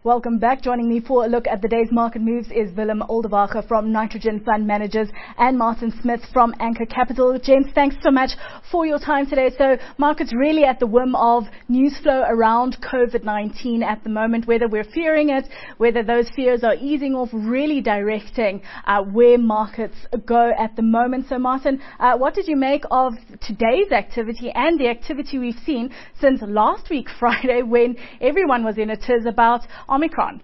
Welcome back. Joining me for a look at the day's market moves is Willem Oldewager from Nitrogen Fund Managers and Martin Smith from Anchor Capital. Gents, thanks so much for your time today. So markets really at the whim of news flow around COVID-19 at the moment, whether we're fearing it, whether those fears are easing off, really directing where markets go at the moment. So Martin, what did you make of today's activity and the activity we've seen since last week, Friday, when everyone was in a tiz about Omicron?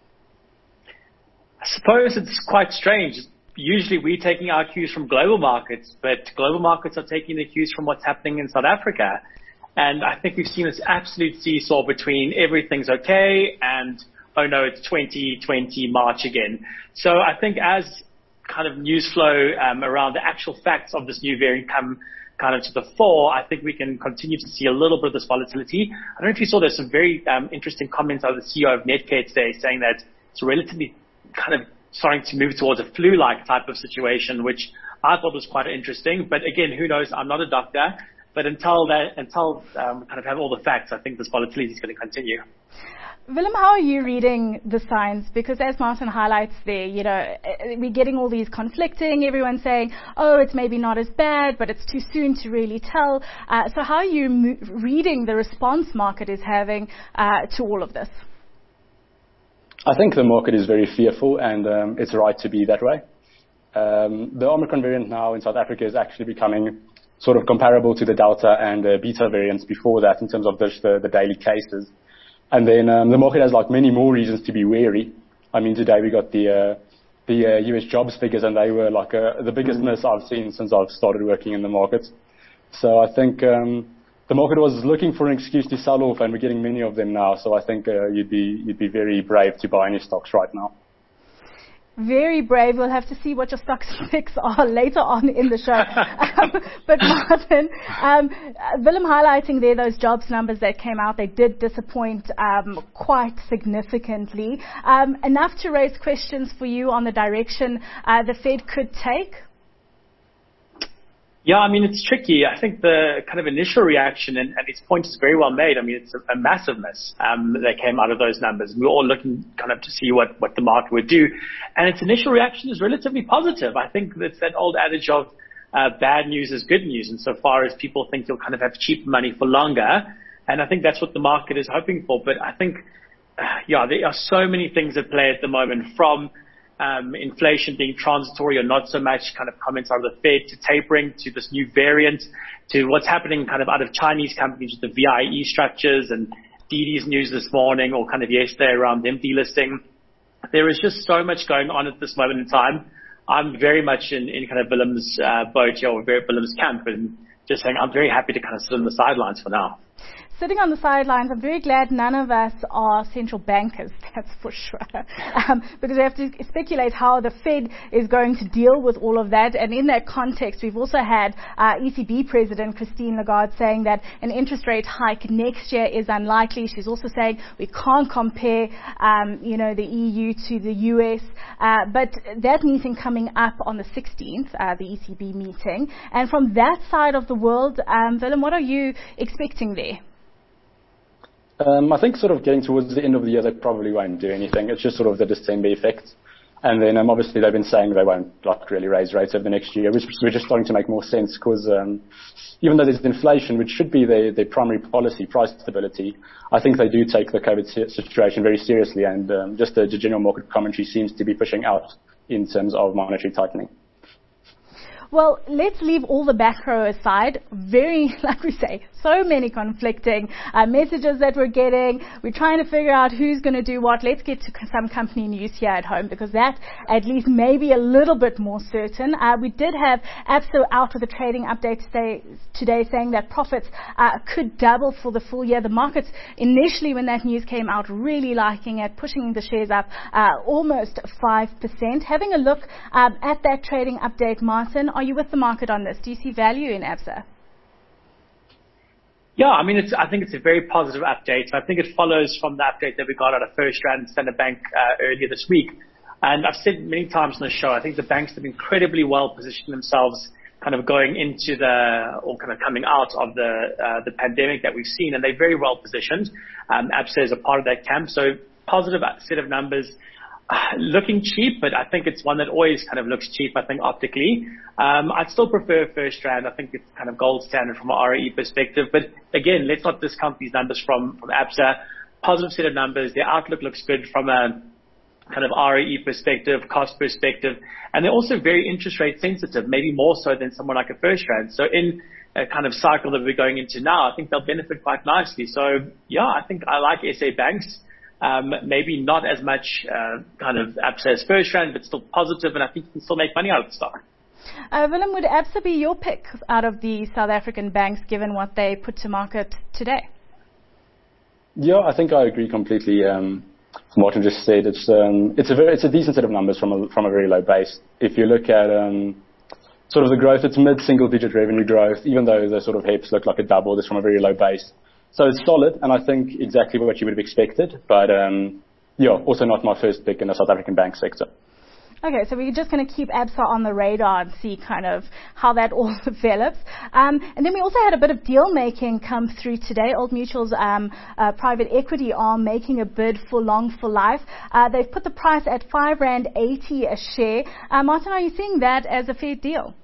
I suppose it's quite strange. Usually we're taking our cues from global markets, but global markets are taking the cues from what's happening in South Africa. And I think we've seen this absolute seesaw between everything's okay and, oh no, it's 2020 March again. So I think as kind of news flow around the actual facts of this new variant come kind of to the fore, I think we can continue to see a little bit of this volatility. I don't know if you saw there's some very interesting comments out of the CEO of Netcare today saying that it's relatively kind of starting to move towards a flu-like type of situation, which I thought was quite interesting. But again, who knows? I'm not a doctor. But until we kind of have all the facts, I think this volatility is going to continue. Willem, how are you reading the signs? Because as Martin highlights there, we're getting all these conflicting, everyone saying, oh, it's maybe not as bad, but it's too soon to really tell. So how are you reading the response market is having to all of this? I think the market is very fearful, and it's right to be that way. The Omicron variant now in South Africa is actually becoming sort of comparable to the Delta and Beta variants before that in terms of the daily cases. And then the market has like many more reasons to be wary. I mean, today we got the US jobs figures, and they were like the biggest miss I've seen since I've started working in the market. So I think the market was looking for an excuse to sell off, and we're getting many of them now. So I think you'd be very brave to buy any stocks right now. Very brave. We'll have to see what your stocks picks are later on in the show. But Martin, Willem highlighting there those jobs numbers that came out, they did disappoint quite significantly. Enough to raise questions for you on the direction the Fed could take? Yeah, I mean, it's tricky. I think the kind of initial reaction, and its point is very well made. I mean, it's a massive miss that came out of those numbers. We were all looking kind of to see what the market would do. And its initial reaction is relatively positive. I think it's that old adage of bad news is good news, insofar as people think you'll kind of have cheap money for longer. And I think that's what the market is hoping for. But I think, there are so many things at play at the moment, from inflation being transitory or not so much, kind of comments out of the Fed, to tapering, to this new variant, to what's happening kind of out of Chinese companies with the VIE structures, and DiDi's news this morning or kind of yesterday around them delisting. There is just so much going on at this moment in time. I'm very much in kind of Willem's boat here, or Willem's camp, and just saying I'm very happy to kind of sit on the sidelines for now. Sitting on the sidelines, I'm very glad none of us are central bankers, that's for sure. Because we have to speculate how the Fed is going to deal with all of that. And in that context, we've also had ECB President Christine Lagarde saying that an interest rate hike next year is unlikely. She's also saying we can't compare, the EU to the US. But that meeting coming up on the 16th, the ECB meeting. And from that side of the world, Willem, what are you expecting there? I think sort of getting towards the end of the year, they probably won't do anything. It's just sort of the December effect. And then obviously they've been saying they won't really raise rates over the next year, which we're just starting to make more sense, because even though there's inflation, which should be their primary policy, price stability, I think they do take the COVID situation very seriously, and just the general market commentary seems to be pushing out in terms of monetary tightening. Well, let's leave all the macro aside. Like we say, so many conflicting messages that we're getting. We're trying to figure out who's going to do what. Let's get to some company news here at home, because that at least may be a little bit more certain. We did have Absa out with a trading update today saying that profits could double for the full year. The markets initially, when that news came out, really liking it, pushing the shares up almost 5%. Having a look at that trading update, Martin, are you with the market on this? Do you see value in Absa? Yeah, I mean, I think it's a very positive update. I think it follows from the update that we got out of FirstRand and Standard Bank earlier this week. And I've said many times on the show, I think the banks have incredibly well positioned themselves kind of going into kind of coming out of the pandemic that we've seen, and they're very well positioned. Absa is a part of that camp. So positive set of numbers. Looking cheap, but I think it's one that always kind of looks cheap, I think, optically. I'd still prefer FirstRand. I think it's kind of gold standard from an ROE perspective. But again, let's not discount these numbers from Absa. Positive set of numbers. Their outlook looks good from a kind of ROE perspective, cost perspective. And they're also very interest rate sensitive, maybe more so than someone like a FirstRand. So in a kind of cycle that we're going into now, I think they'll benefit quite nicely. So yeah, I think I like SA banks. Maybe not as much kind of Absa as FirstRand, but still positive, and I think you can still make money out of the stock. Willem, would Absa be your pick out of the South African banks, given what they put to market today? Yeah, I think I agree completely. Martin just said it's a decent set of numbers from a very low base. If you look at sort of the growth, it's mid-single-digit revenue growth, even though the sort of HEPS look like a double. It's from a very low base. So it's solid, and I think exactly what you would have expected. But, yeah, also not my first pick in the South African bank sector. Okay, so we're just going to keep Absa on the radar and see kind of how that all develops. And then we also had a bit of deal making come through today. Old Mutual's private equity arm making a bid for Long for Life. They've put the price at R5.80 a share. Martin, are you seeing that as a fair deal?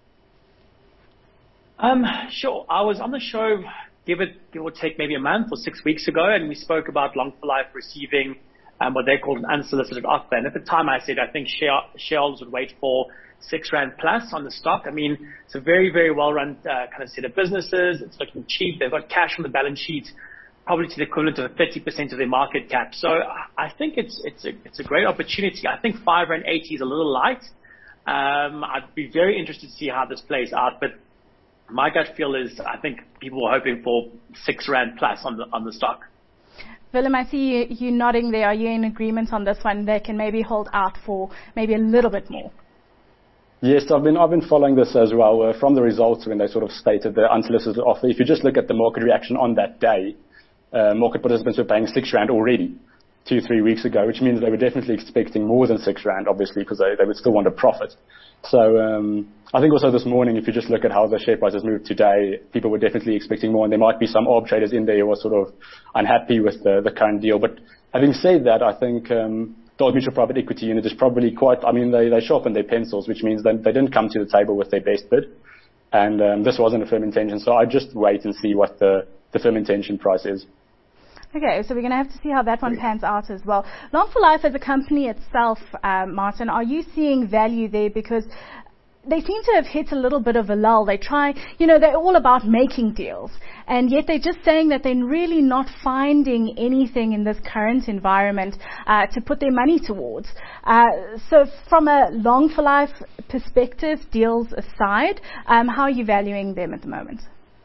Sure. I was on the show, give or take maybe a month or 6 weeks ago, and we spoke about Long for Life receiving what they called an unsolicited offer. And at the time I said I think shareholders would wait for R6 plus on the stock. I mean, it's a very, very well-run kind of set of businesses. It's looking cheap. They've got cash on the balance sheet, probably to the equivalent of 30% of their market cap. So I think it's a great opportunity. I think R5.80 is a little light. I'd be very interested to see how this plays out, but my gut feel is I think people were hoping for R6 plus on the stock. Willem, I see you nodding there. Are you in agreement on this one? They can maybe hold out for maybe a little bit more. Yes, I've been following this as well. From the results when they sort of stated the unsolicited offer, if you just look at the market reaction on that day, market participants were paying R6 already 2-3 weeks ago, which means they were definitely expecting more than R6, obviously, because they would still want a profit. So I think also this morning, if you just look at how the share price has moved today, people were definitely expecting more, and there might be some arb traders in there who are sort of unhappy with the current deal. But having said that, I think the Old Mutual private equity unit is probably quite, I mean, they sharpened their pencils, which means that they didn't come to the table with their best bid. And this wasn't a firm intention, so I just wait and see what the firm intention price is. Okay, so we're going to have to see how that one pans out as well. Long for Life as a company itself, Martin, are you seeing value there? Because they seem to have hit a little bit of a lull. They try, they're all about making deals. And yet they're just saying that they're really not finding anything in this current environment to put their money towards. So from a Long for Life perspective, deals aside, how are you valuing them at the moment?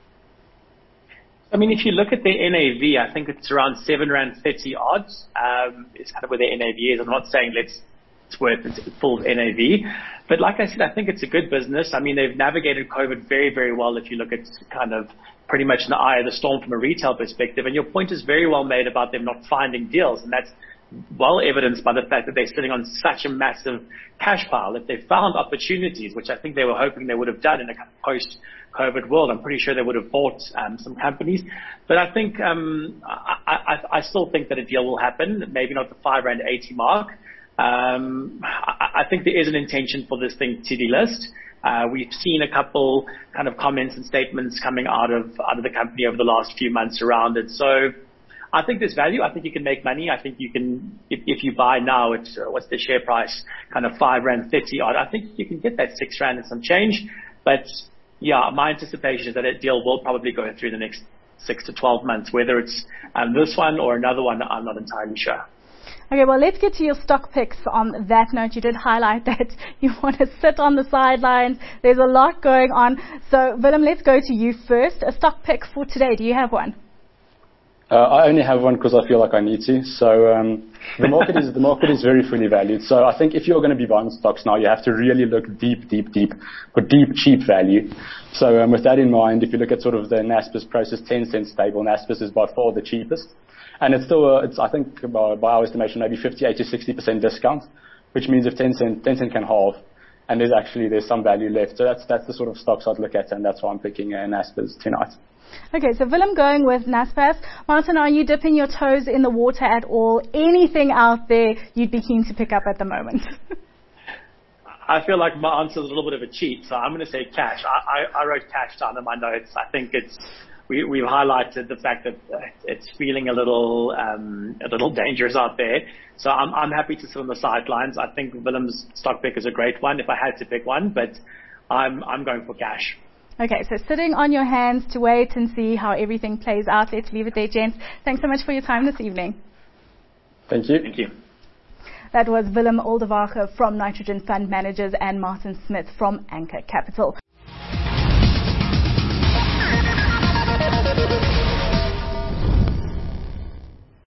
I mean, if you look at their NAV, I think it's around R7.30 odds. It's kind of where their NAV is. I'm not saying it's worth its full NAV. But like I said, I think it's a good business. I mean, they've navigated COVID very, very well if you look at kind of pretty much in the eye of the storm from a retail perspective. And your point is very well made about them not finding deals. And that's well evidenced by the fact that they're sitting on such a massive cash pile. If they found opportunities, which I think they were hoping they would have done in a post-COVID world, I'm pretty sure they would have bought some companies. But I think I still think that a deal will happen, maybe not the R5.80 mark. I think there is an intention for this thing to delist. We've seen a couple kind of comments and statements coming out of the company over the last few months around it. So I think there's value. I think you can make money. I think you can, if you buy now, it's what's the share price, kind of R5.30 odd. I think you can get that R6 and some change. But yeah, my anticipation is that a deal will probably go through the next 6 to 12 months. Whether it's this one or another one, I'm not entirely sure. Okay, well, let's get to your stock picks on that note. You did highlight that you want to sit on the sidelines. There's a lot going on. So, Willem, let's go to you first. A stock pick for today. Do you have one? I only have one because I feel like I need to. So the market is very fully valued. So I think if you're going to be buying stocks now, you have to really look deep for deep, cheap value. So with that in mind, if you look at sort of the Naspers process Tencent stable, Naspers is by far the cheapest. And it's still, I think, by our estimation, maybe 58 to 60% discount, which means if Tencent can halve, and there's some value left. So that's the sort of stocks I'd look at, and that's why I'm picking Naspers tonight. Okay, so Willem going with Naspers. Martin, are you dipping your toes in the water at all? Anything out there you'd be keen to pick up at the moment? I feel like my answer is a little bit of a cheat, so I'm going to say cash. I wrote cash down in my notes. I think we've highlighted the fact that it's feeling a little dangerous out there. So I'm happy to sit on the sidelines. I think Willem's stock pick is a great one if I had to pick one, but I'm going for cash. Okay, so sitting on your hands to wait and see how everything plays out. Let's leave it there, gents. Thanks so much for your time this evening. Thank you. Thank you. That was Willem Oldewager from Nitrogen Fund Managers and Martin Smith from Anchor Capital.